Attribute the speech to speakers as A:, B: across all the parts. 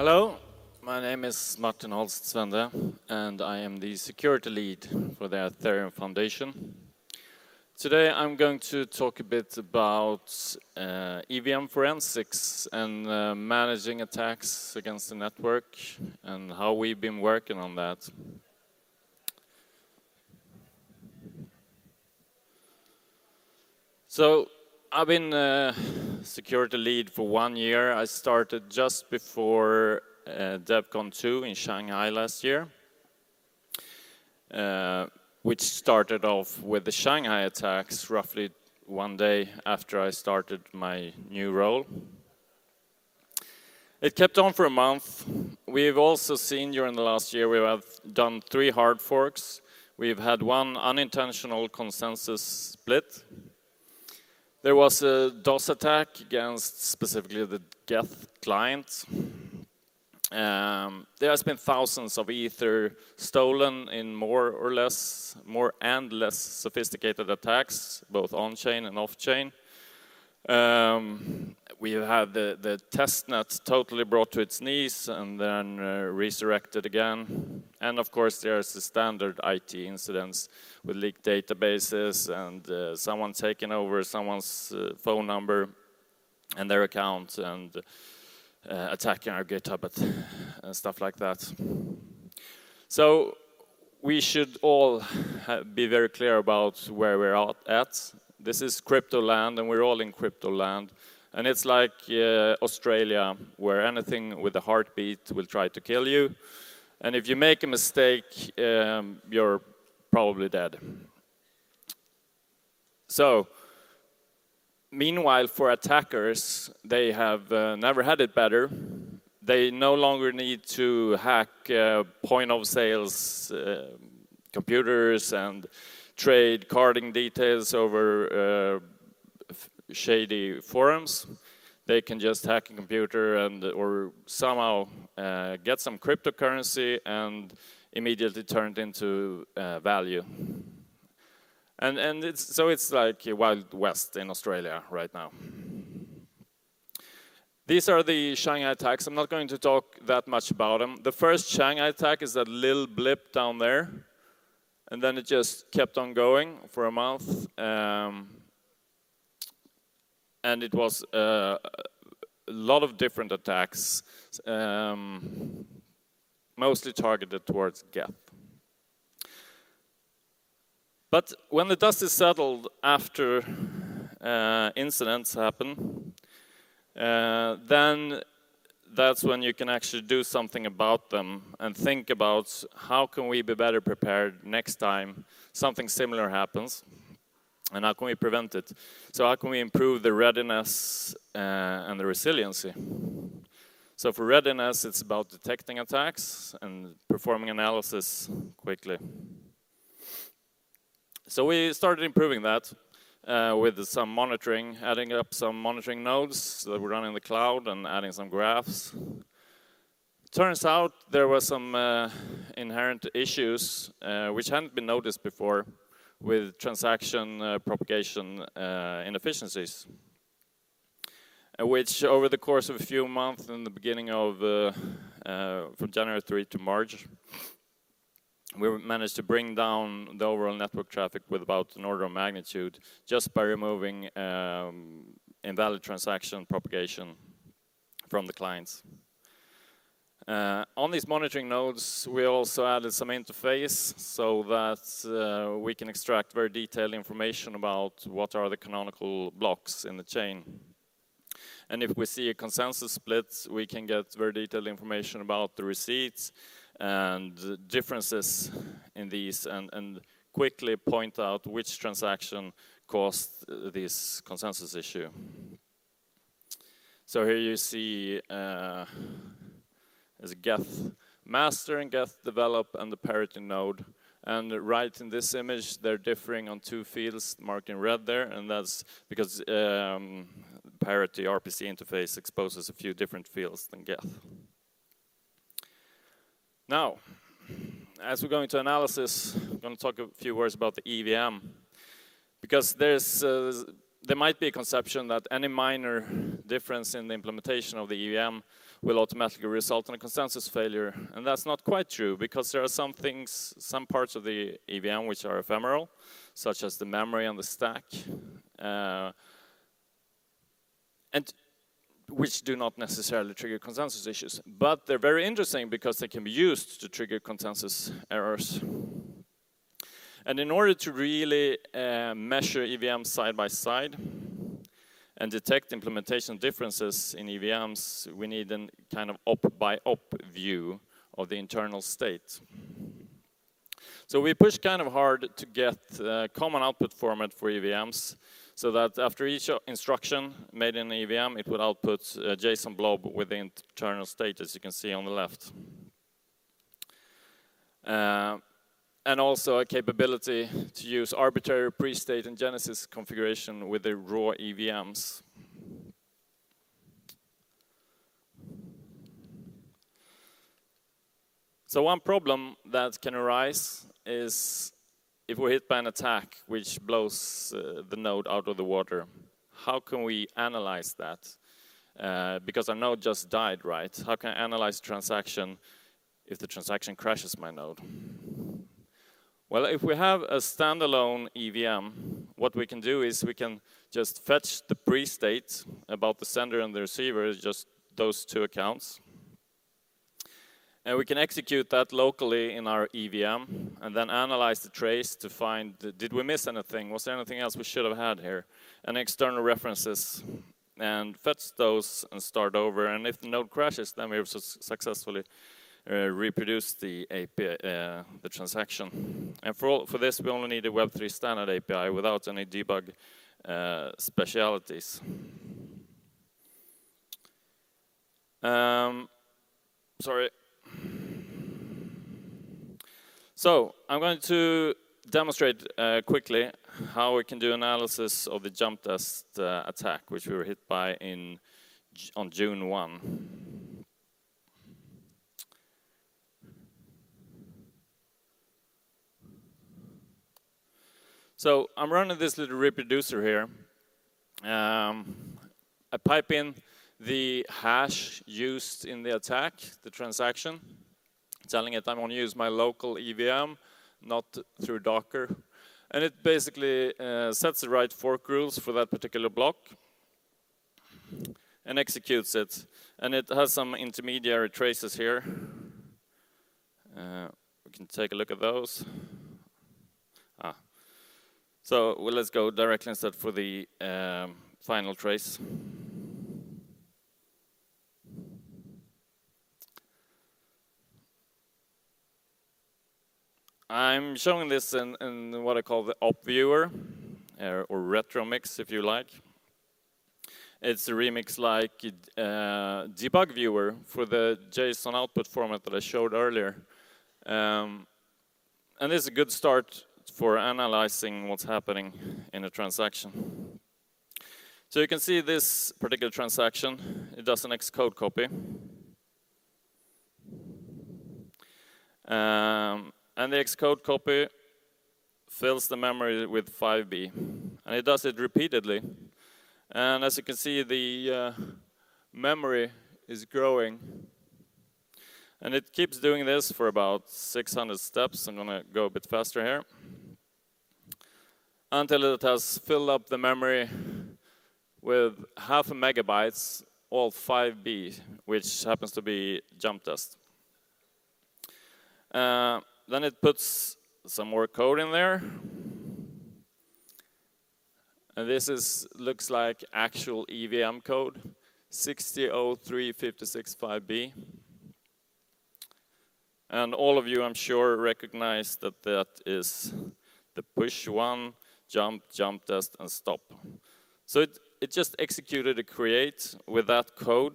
A: Hello, my name is Martin Holst Svende, and I am the security lead for the Ethereum Foundation. Today I'm going to talk a bit about EVM forensics and managing attacks against the network and how we've been working on that. So I've been security lead for 1 year. I started just before DevCon 2 in Shanghai last year, which started off with the Shanghai attacks roughly 1 day after I started my new role. It kept on for a month. We've also seen during the last year we have done 3 hard forks. We've had 1 unintentional consensus split. There was a DOS attack against specifically the Geth client. There has been thousands of Ether stolen in more and less sophisticated attacks, both on-chain and off-chain. We had the testnet totally brought to its knees and then resurrected again. And of course there's the standard IT incidents with leaked databases and someone taking over someone's phone number and their account and attacking our GitHub and stuff like that. So we should all be very clear about where we're at. This is crypto land and we're all in crypto land. And it's like Australia, where anything with a heartbeat will try to kill you. And if you make a mistake, you're probably dead. So, meanwhile, for attackers, they have never had it better. They no longer need to hack point of sales computers and trade carding details over shady forums. They can just hack a computer or somehow get some cryptocurrency and immediately turn it into value. And it's like a Wild West in Australia right now. These are the Shanghai attacks. I'm not going to talk that much about them. The first Shanghai attack is that little blip down there. And then it just kept on going for a month. And it was a lot of different attacks, mostly targeted towards Geth. But when the dust is settled after incidents happen, then that's when you can actually do something about them and think about how can we be better prepared next time something similar happens. And how can we prevent it? So how can we improve the readiness and the resiliency? So for readiness, it's about detecting attacks and performing analysis quickly. So we started improving that with some monitoring, adding up some monitoring nodes that we run in the cloud and adding some graphs. Turns out there were some inherent issues which hadn't been noticed before, with transaction propagation inefficiencies, which over the course of a few months in the beginning of, from January 3 to March, we managed to bring down the overall network traffic with about an order of magnitude just by removing invalid transaction propagation from the clients. On these monitoring nodes, we also added some interface so that we can extract very detailed information about what are the canonical blocks in the chain. And if we see a consensus split, we can get very detailed information about the receipts and differences in these and quickly point out which transaction caused this consensus issue. So here you see there's a Geth master and Geth develop and the parity node. And right in this image, they're differing on 2 fields marked in red there, and that's because parity RPC interface exposes a few different fields than Geth. Now, as we go into analysis, I'm going to talk a few words about the EVM, because there might be a conception that any minor difference in the implementation of the EVM will automatically result in a consensus failure. And that's not quite true, because there are some things, some parts of the EVM which are ephemeral, such as the memory and the stack, and which do not necessarily trigger consensus issues. But they're very interesting because they can be used to trigger consensus errors. And in order to really measure EVMs side by side and detect implementation differences in EVMs, we need a kind of op-by-op view of the internal state. So we push kind of hard to get a common output format for EVMs, so that after each instruction made in an EVM, it would output a JSON blob with the internal state, as you can see on the left. And also a capability to use arbitrary pre-state and genesis configuration with the raw EVMs. So one problem that can arise is if we're hit by an attack which blows the node out of the water. How can we analyze that? Because our node just died, right? How can I analyze a transaction if the transaction crashes my node? Well, if we have a standalone EVM, what we can do is we can just fetch the pre-state about the sender and the receiver, just those two accounts. And we can execute that locally in our EVM and then analyze the trace to find, did we miss anything? Was there anything else we should have had here? And external references, and fetch those and start over. And if the node crashes, then we've successfully reproduced the API, the transaction. And for this, we only need a Web3 standard API without any debug specialities. Sorry. So I'm going to demonstrate quickly how we can do analysis of the jump test attack, which we were hit by on June 1. So I'm running this little reproducer here. I pipe in the hash used in the attack, the transaction, telling it I want to use my local EVM, not through Docker. And it basically sets the right fork rules for that particular block and executes it. And it has some intermediary traces here. We can take a look at those. So well, let's go directly instead for the final trace. I'm showing this in what I call the op viewer, or retro mix if you like. It's a remix like debug viewer for the JSON output format that I showed earlier. And this is a good start for analyzing what's happening in a transaction. So you can see this particular transaction, it does an Xcode copy. And the Xcode copy fills the memory with 5B. And it does it repeatedly. And as you can see, the memory is growing. And it keeps doing this for about 600 steps. I'm going to go a bit faster here. Until it has filled up the memory with 0.5 megabytes, all 5B, which happens to be jump test. Then it puts some more code in there. And this looks like actual EVM code, 6003565B. And all of you, I'm sure, recognize that that is the push one, jump test, and stop. So it just executed a create with that code.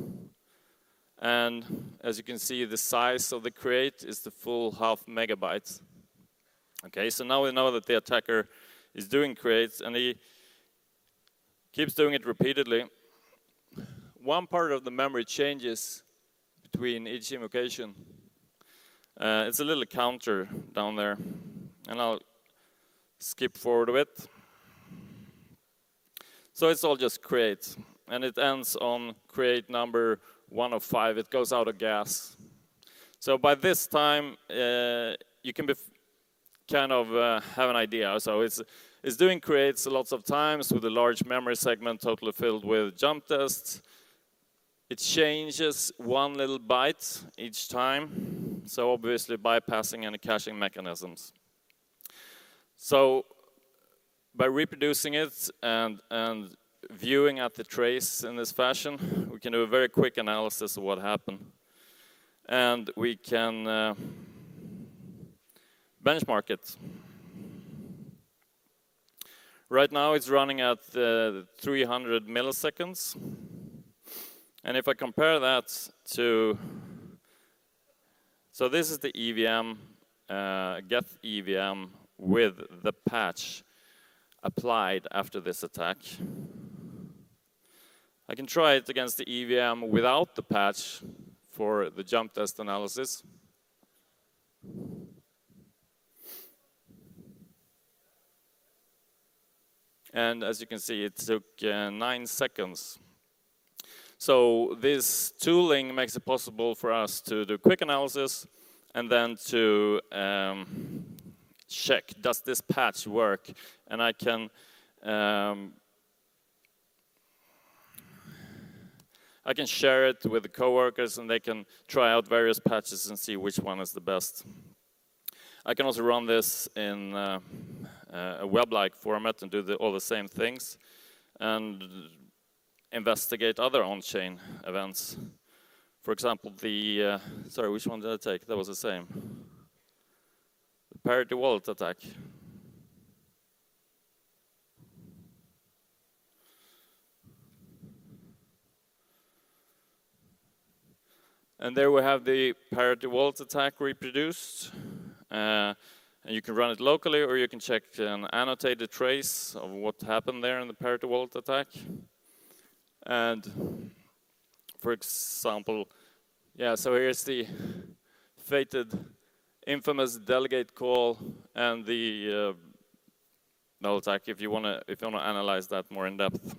A: And as you can see, the size of the create is the full 0.5 megabytes. Okay, so now we know that the attacker is doing creates, and he keeps doing it repeatedly. One part of the memory changes between each invocation. It's a little counter down there, and I'll skip forward a bit. So it's all just create, and it ends on create number 1 of 5, it goes out of gas. So by this time, you can kind of have an idea. So it's doing creates lots of times with a large memory segment totally filled with jump tests. It changes 1 little byte each time, so obviously bypassing any caching mechanisms. So by reproducing it and viewing at the trace in this fashion, we can do a very quick analysis of what happened. And we can benchmark it. Right now it's running at 300 milliseconds. And if I compare that to, so this is the EVM, Geth EVM with the patch applied after this attack. I can try it against the EVM without the patch for the jump test analysis. And as you can see, it took 9 seconds. So this tooling makes it possible for us to do quick analysis and then to check, does this patch work? And I can share it with the coworkers and they can try out various patches and see which one is the best. I can also run this in a web-like format and do all the same things and investigate other on-chain events. For example, sorry, which one did I take? That was the same. The Parity Wallet attack. And there we have the Parity Wallet attack reproduced. And you can run it locally, or you can check an annotated trace of what happened there in the Parity Wallet attack. And for example, yeah, so here's the fated infamous delegate call and the null attack if you want to analyze that more in depth.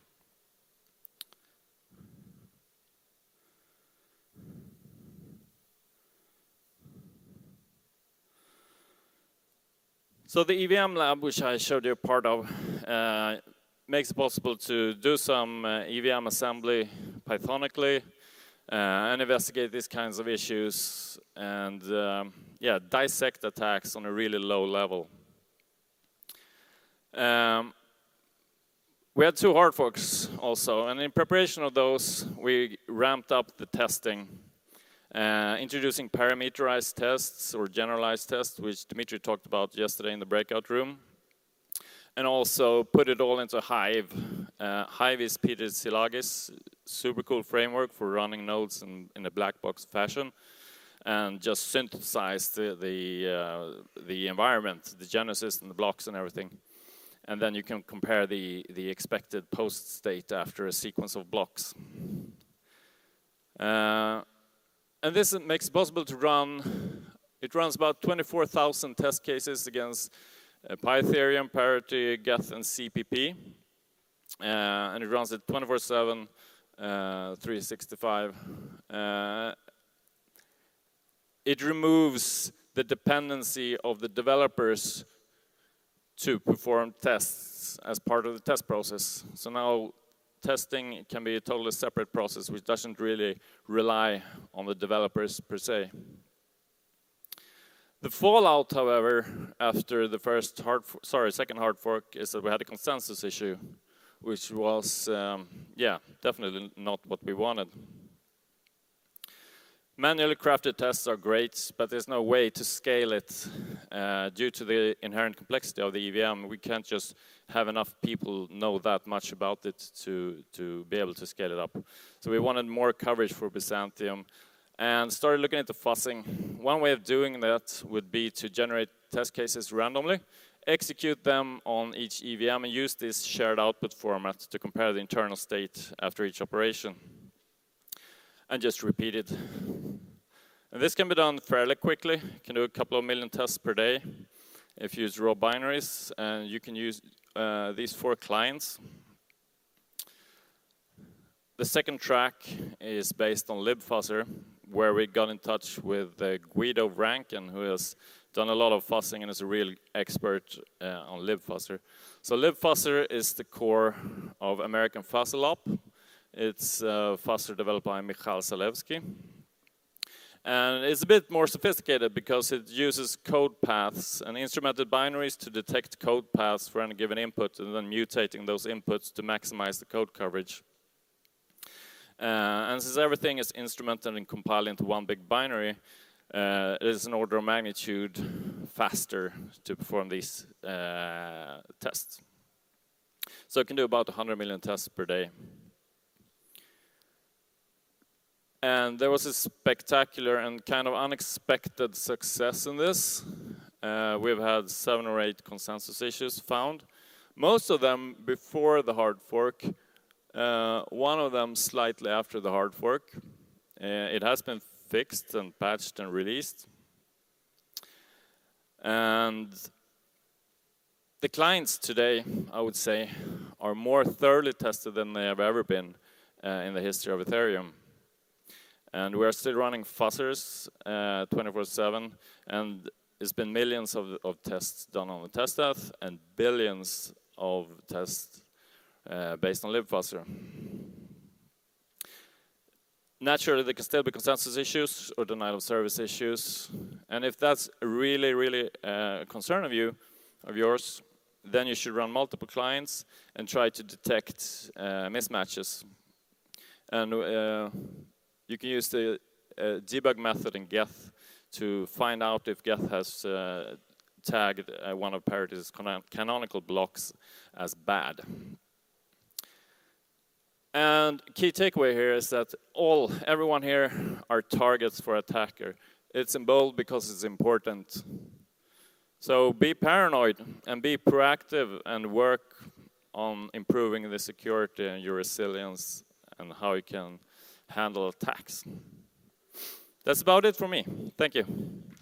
A: So the EVM lab, which I showed you a part of, makes it possible to do some EVM assembly Pythonically and investigate these kinds of issues and yeah, dissect attacks on a really low level. We had 2 hard forks also, and in preparation of those, we ramped up the testing, introducing parameterized tests or generalized tests, which Dmitry talked about yesterday in the breakout room. And also put it all into Hive. Hive is Peter Szilagis' super cool framework for running nodes in a black box fashion, and just synthesize the environment, the genesis and the blocks and everything. And then you can compare the expected post state after a sequence of blocks. And this makes it possible to run, it runs about 24,000 test cases against Pytherium, Parity, Geth, and CPP. And it runs it 24/7, 365. It removes the dependency of the developers to perform tests as part of the test process. So now testing can be a totally separate process which doesn't really rely on the developers per se. The fallout, however, after the second hard fork is that we had a consensus issue, which was, yeah, definitely not what we wanted. Manually crafted tests are great, but there's no way to scale it due to the inherent complexity of the EVM. We can't just have enough people know that much about it to be able to scale it up. So we wanted more coverage for Byzantium and started looking into fuzzing. One way of doing that would be to generate test cases randomly, execute them on each EVM, and use this shared output format to compare the internal state after each operation. And just repeat it. And this can be done fairly quickly. You can do a couple of million tests per day if you use raw binaries, and you can use these 4 clients. The second track is based on libfuzzer, where we got in touch with Guido Rankin, who has done a lot of fuzzing and is a real expert on libfuzzer. So libfuzzer is the core of American Fuzzle-Up. It's a fuzzer developed by Michal Zalewski. And it's a bit more sophisticated because it uses code paths and instrumented binaries to detect code paths for any given input and then mutating those inputs to maximize the code coverage. And since everything is instrumented and compiled into one big binary, it is an order of magnitude faster to perform these tests. So it can do about 100 million tests per day. And there was a spectacular and kind of unexpected success in this. We've had 7 or 8 consensus issues found. Most of them before the hard fork. One of them slightly after the hard fork. It has been fixed and patched and released. And the clients today, I would say, are more thoroughly tested than they have ever been in the history of Ethereum. And we are still running fuzzers 24/7, and it's been millions of tests done on the testnet and billions of tests based on libfuzzer. Naturally, there can still be consensus issues or denial of service issues. And if that's really, really a concern of yours, then you should run multiple clients and try to detect mismatches. And you can use the debug method in Geth to find out if Geth has tagged one of Parity's canonical blocks as bad. And key takeaway here is that everyone here are targets for attacker. It's in bold because it's important. So be paranoid and be proactive and work on improving the security and your resilience and how you can handle attacks. That's about it for me. Thank you.